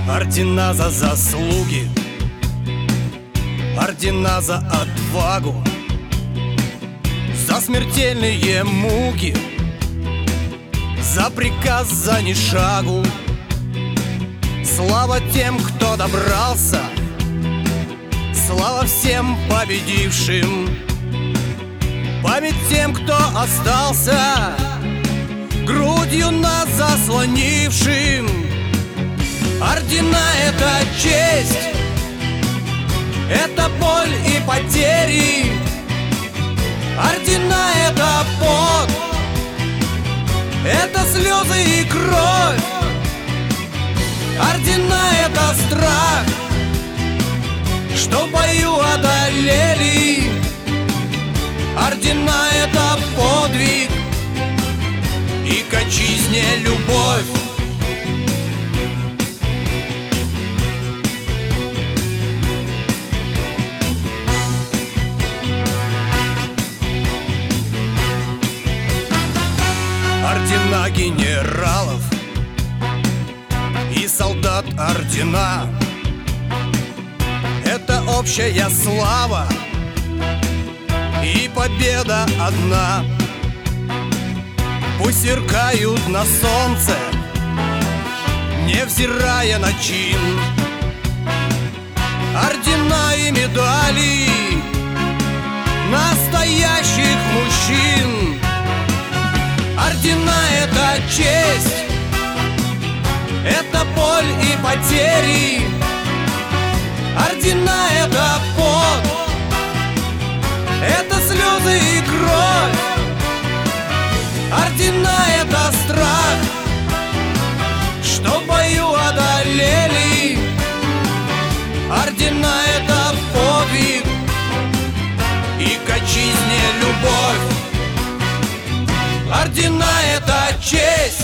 Ордена за заслуги, ордена за отвагу, за смертельные муки, за приказ, за ни шагу. Слава тем, кто добрался, слава всем победившим, память тем, кто остался, грудью нас заслонившим. Ордена — это честь, это боль и потери. Ордена — это пот, это слезы и кровь. Ордена — это страх, что в бою одолели. Ордена — это подвиг и к отчизне любовь. Ордена генералов и солдат ордена — это общая слава и победа одна. Пусть сверкают на солнце, невзирая на чин, ордена и медали настоящих мужчин. Ордена — это честь, это боль и потери. Ордена — это пот, это слезы и кровь. Ордена — это страх, что в бою одолели. Ордена — это подвиг и к отчизне любовь. Ордена — это честь,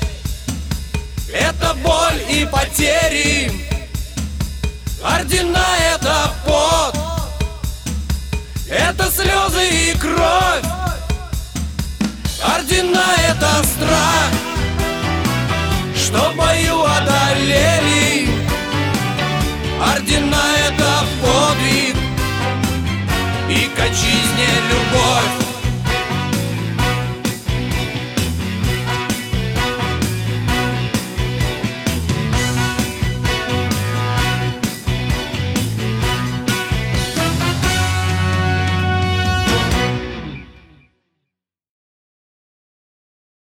это боль и потери. Ордена — это пот, это слезы и кровь. Ордена — это страх,